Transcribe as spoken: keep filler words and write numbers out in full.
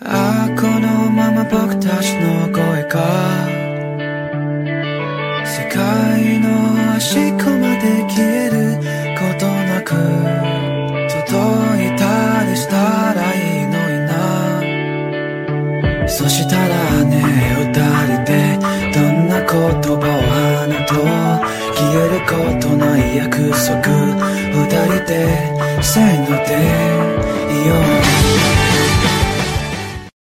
ああこのまま僕たちの声が世界の端っこまで消えることなく届いたりしたらいいのにな。そしたらね二人でどんな言葉を花と消えることない約束二人でせーのでいよう。